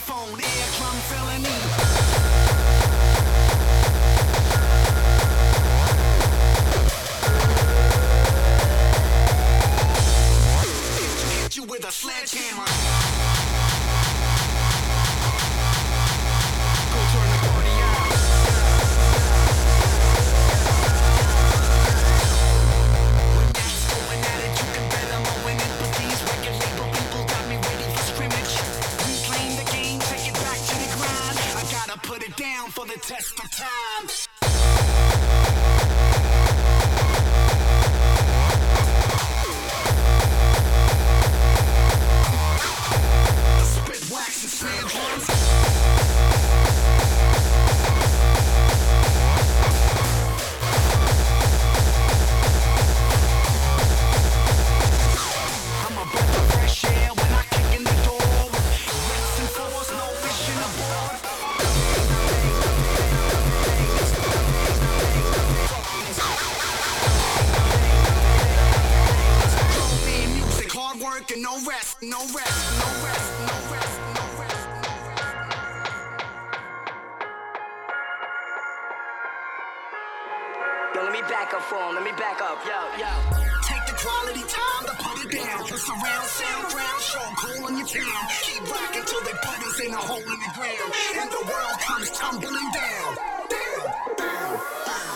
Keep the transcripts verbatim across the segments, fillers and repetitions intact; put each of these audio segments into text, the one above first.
microphone, eardrum felony. Hit you with a sledgehammer. Go turn the party out. When that's going at it, you can bet I'm owing it. But these record label people got me ready for scrimmage. Reclaim the game, take it back to the grind. I gotta put it down for the test of time. Wax and snare drums. I'm a breath of fresh air when I kick in the door. Reps and fours, no fishing aboard. Drove-in music, hard work and no rest, no rest, no rest, no rest. Yo, let me back up for him. Let me back up. Yo, yo. Take the quality time to put it down. Surround sound, ground show, cool in your town. Keep rocking till they put us in a hole in the ground. And the world comes tumbling down. Down, down, down.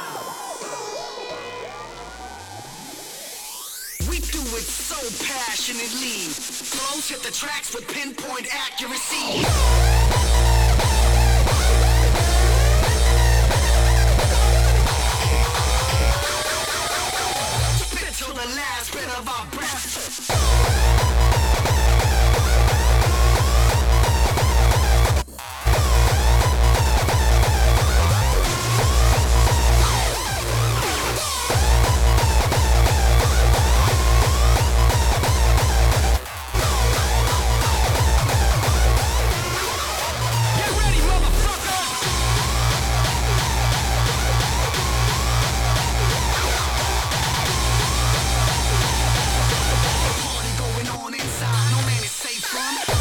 We do it so passionately. Flows hit the tracks with pinpoint accuracy. Till the last bit of our breath. Get ready, motherfucker! Party going on inside, no man is safe from.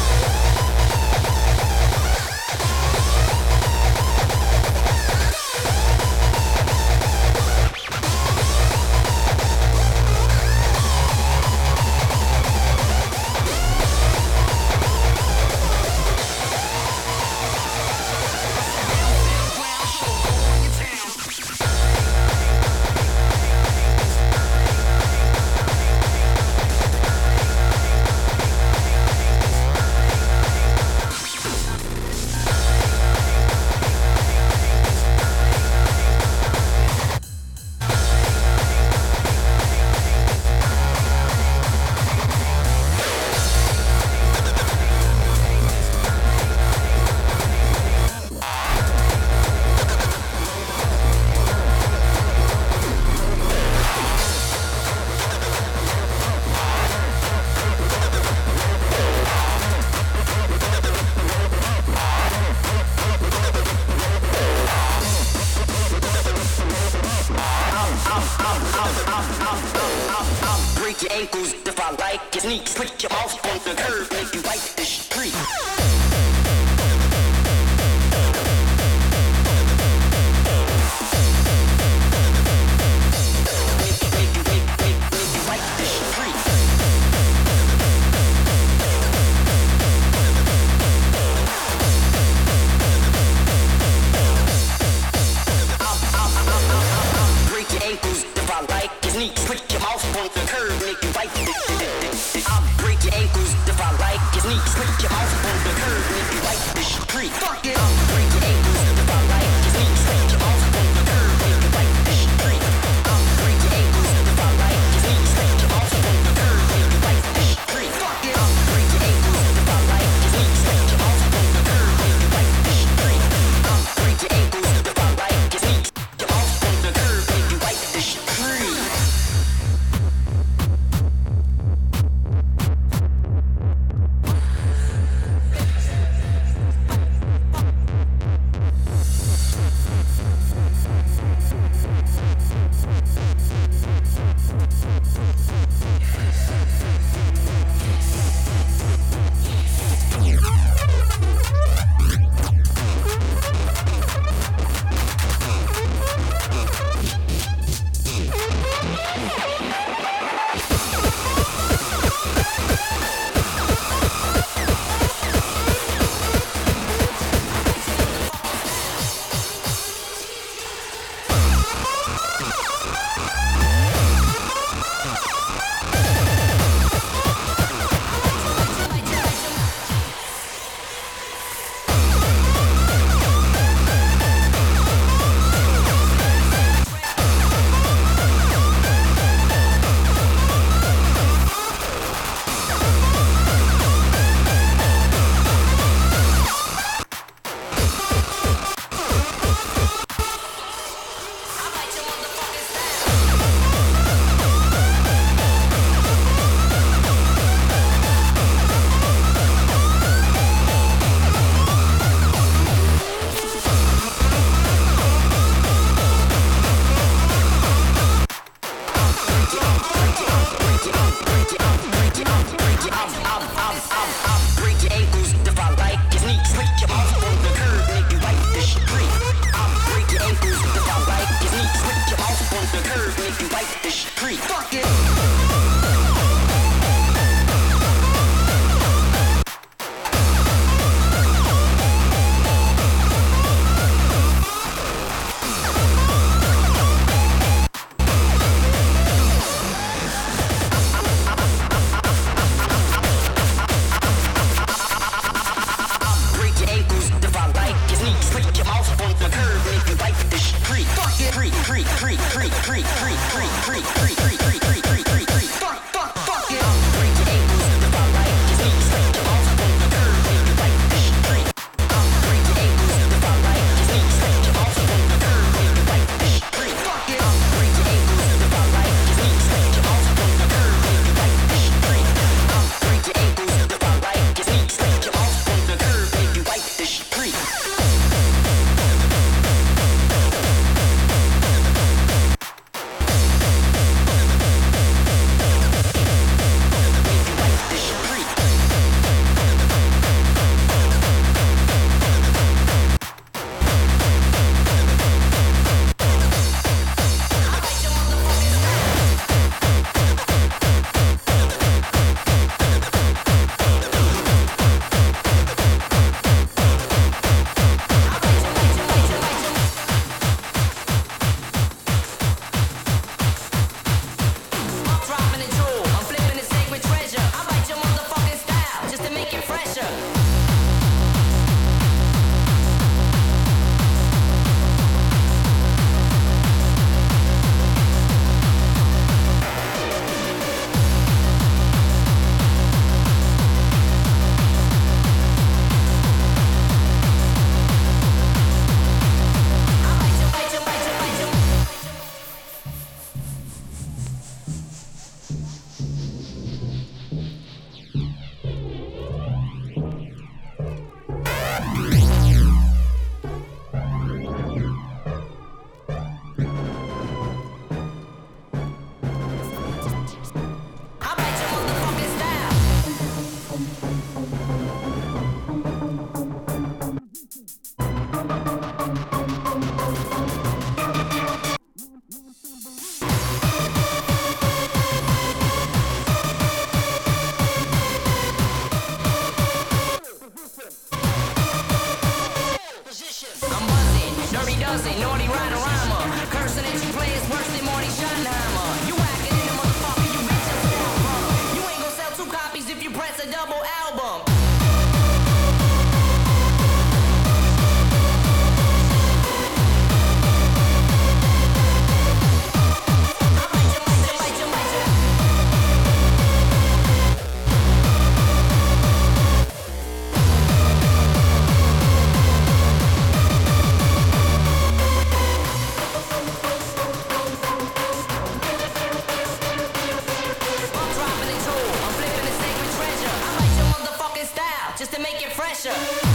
Ground show, go in your town. Break your ankles if I like your sneaks. Put your mouth on the curb, make you wipe the street. Make, make, make, make, make you wipe the street. Break your ankles if I like your sneaks. Put your mouth on the curb, make you wipe the I'll break your ankles if I like your sneaks. Put your mouth on the curb. Creep, creep, creep, creep, creep, creep, creep, creep, creep, creep, creep, creep, creep. Fuck, fuck, fuck it. Break your ankles if I like your sneaks. Stretch your balls up on the curb, make you like this shit creep. Break your ankles if I like your sneaks. Stretch your balls up on the curb, make you like this shit creep. Fuck it. Break your ankles if I like your sneaks. Stretch your balls up on the curb, make you like this shit creep. Break your ankles if I like your sneaks. Stretch your balls up on the curb, make you like this shit creep. Just to make it fresher.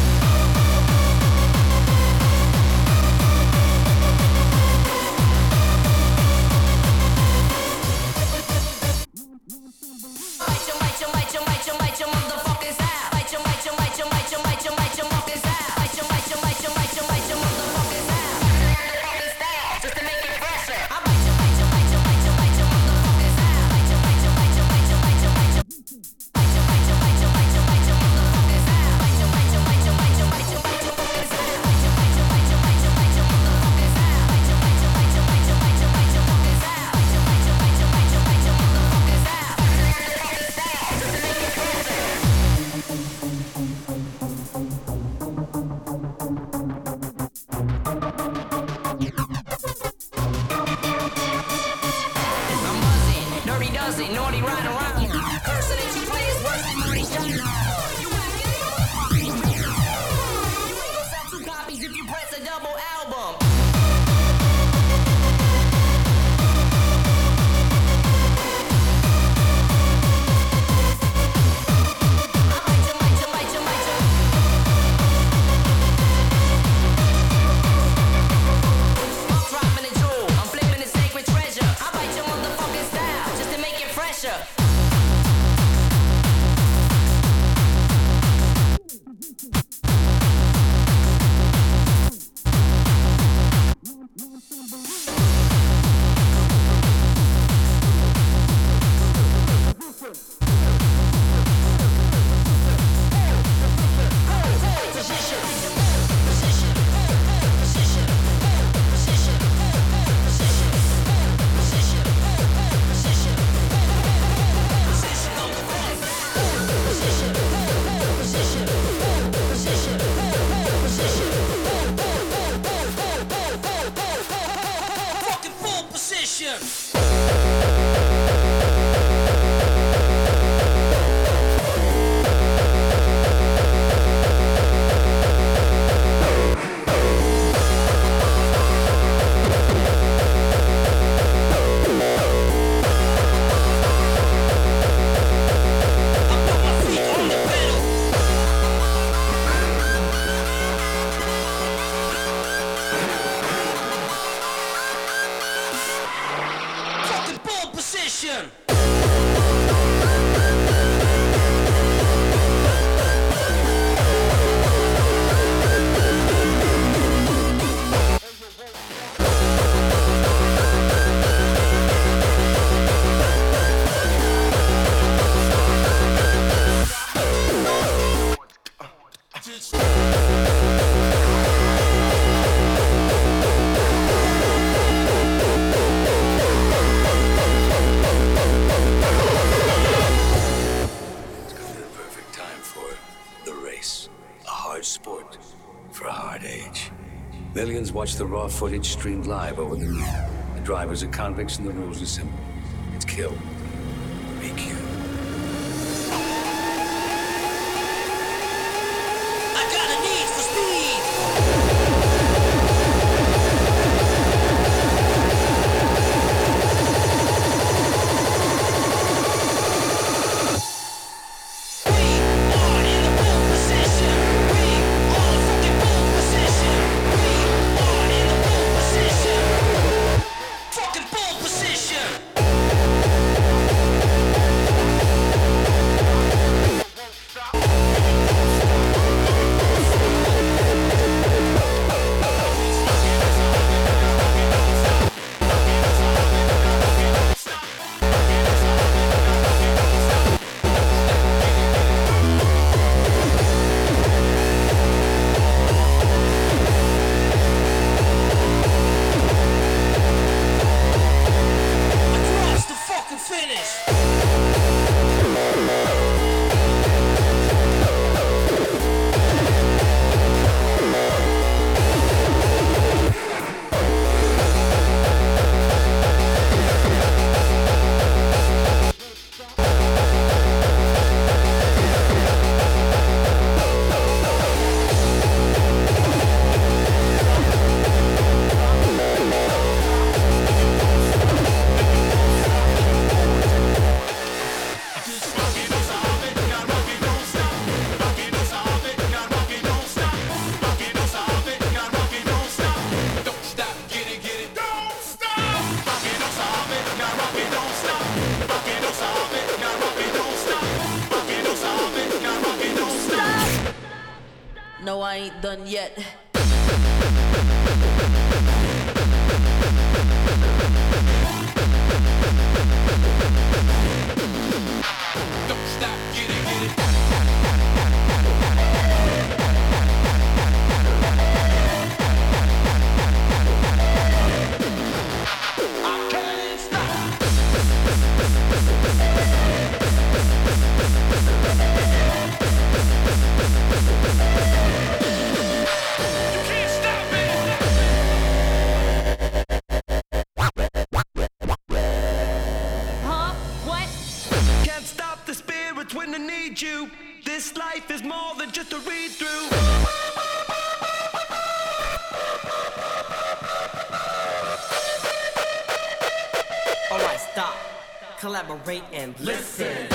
Naughty ride around. Person that you play is worse than Marty Shine. You whacking in the motherfucking. You ain't gonna sell two copies if you press a double album. I'm dropping a jewel. I'm flipping a sacred treasure. I bite your motherfucking style just to make it fresher. position. Position. Millions watch the raw footage streamed live over the net. The drivers are convicts and the rules are simple. It's kill. Be killed. I got a need for speed. No, I ain't done yet. Don't stop, get it, get it. I can't stop. You can't stop me. Huh? What? Can't stop the spirits when they need you. This life is more than just a read through. Alright, stop. Collaborate and listen.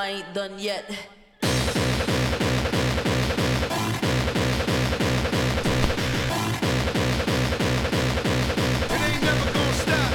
ain't done yet. It ain't never gonna stop.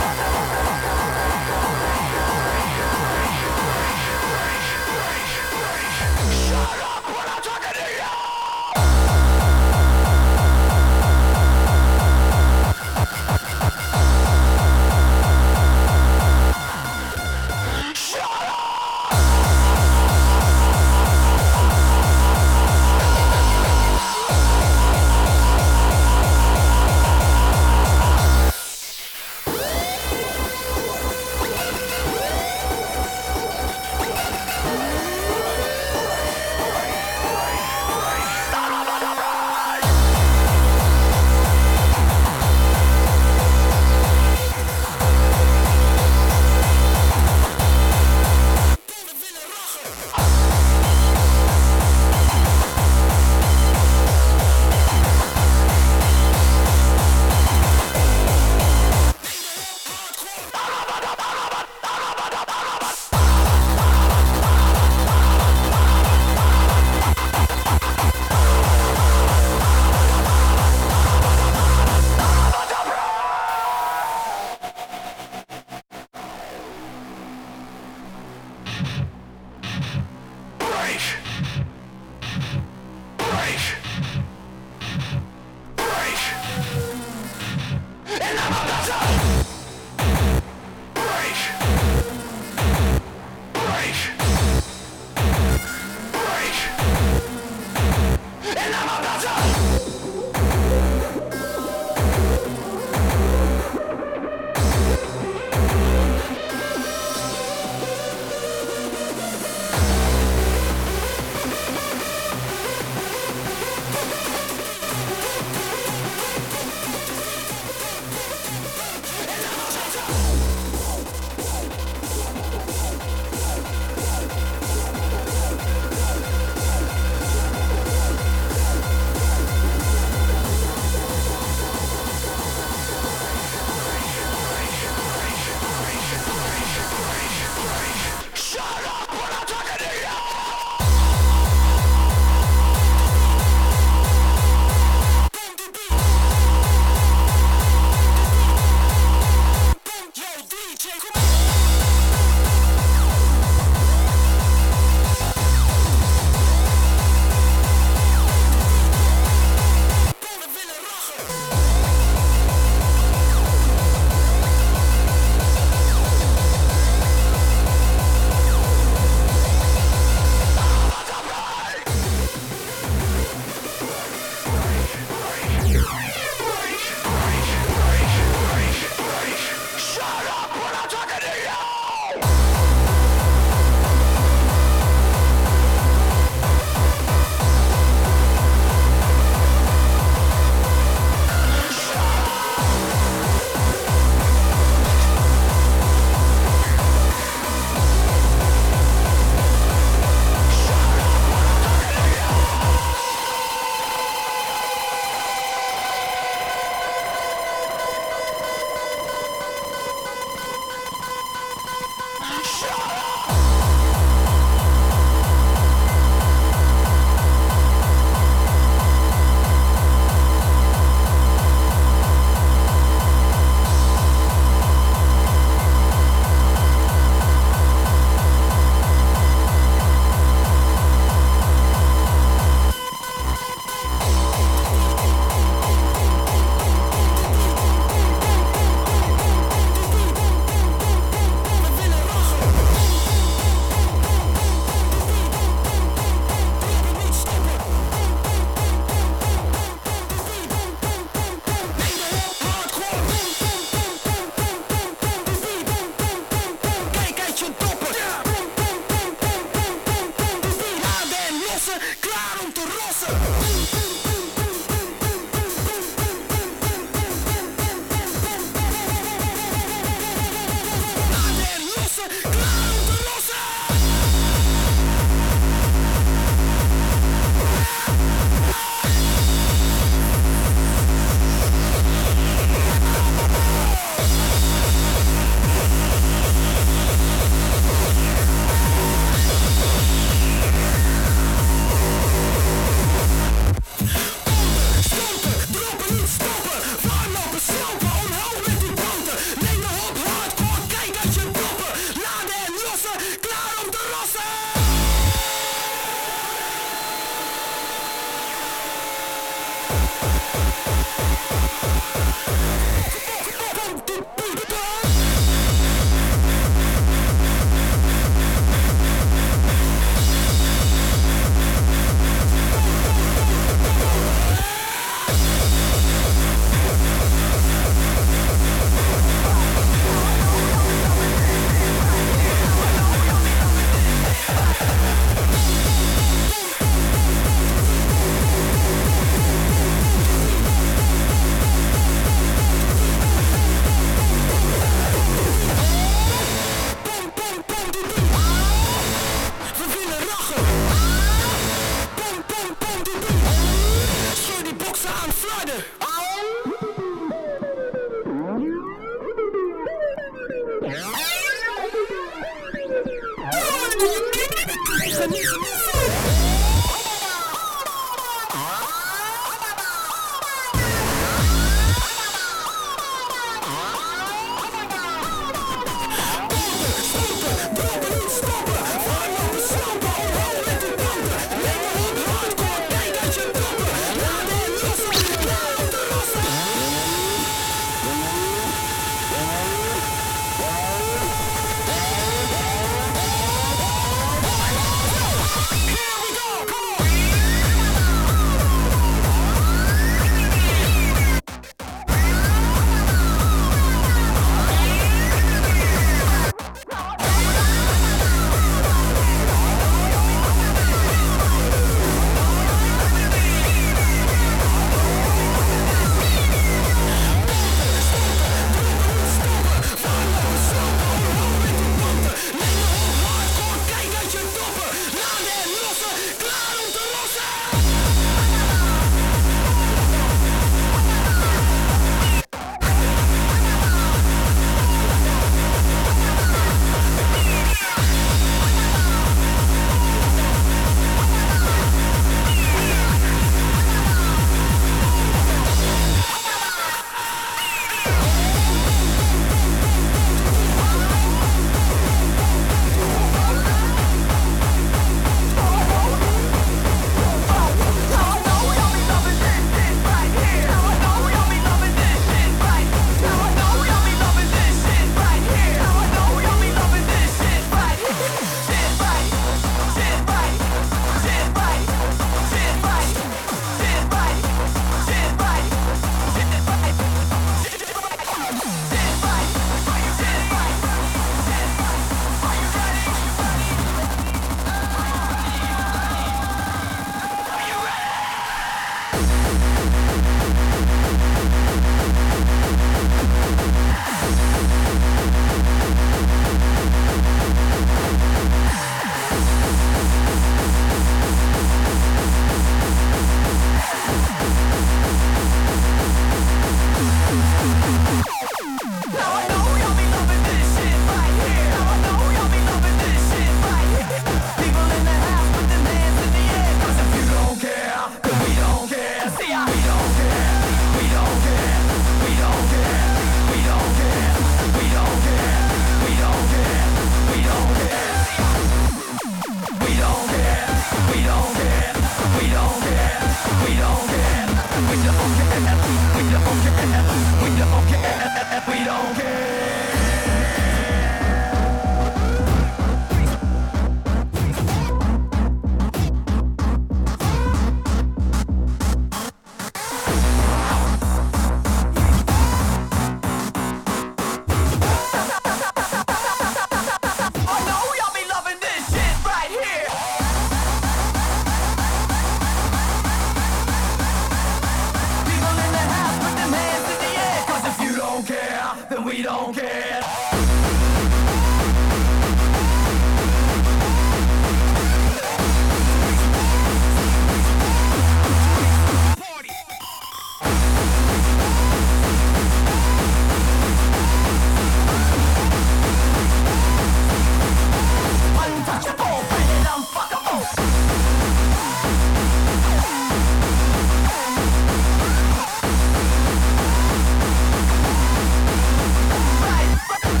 Right.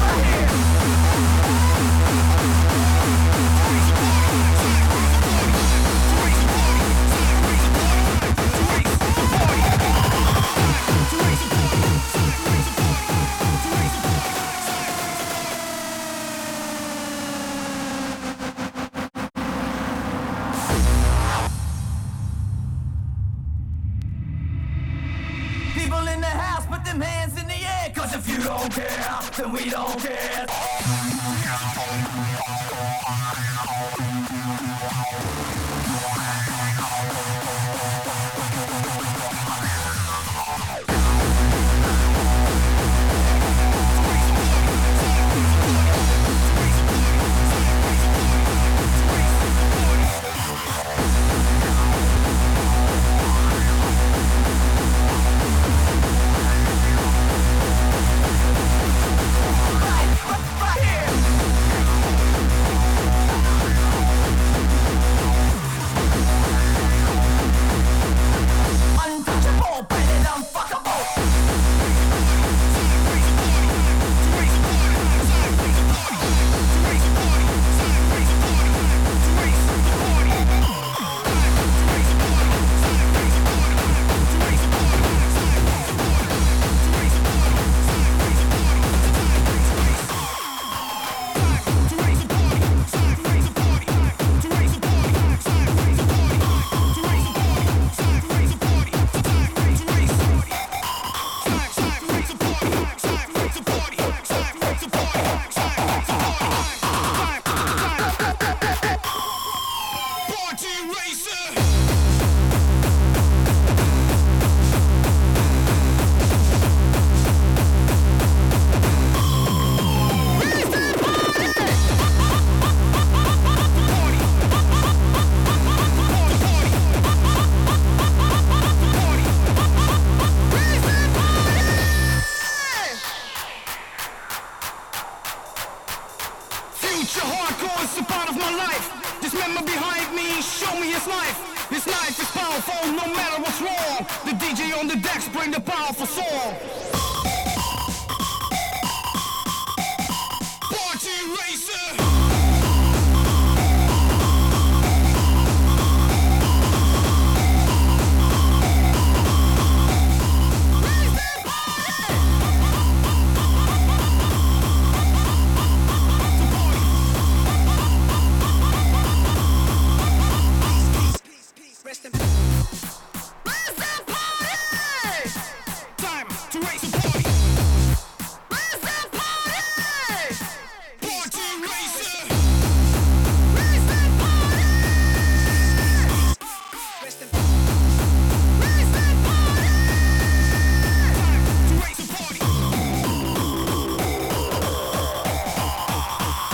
and we don't care.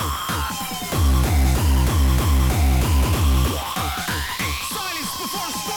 Silence before the storm.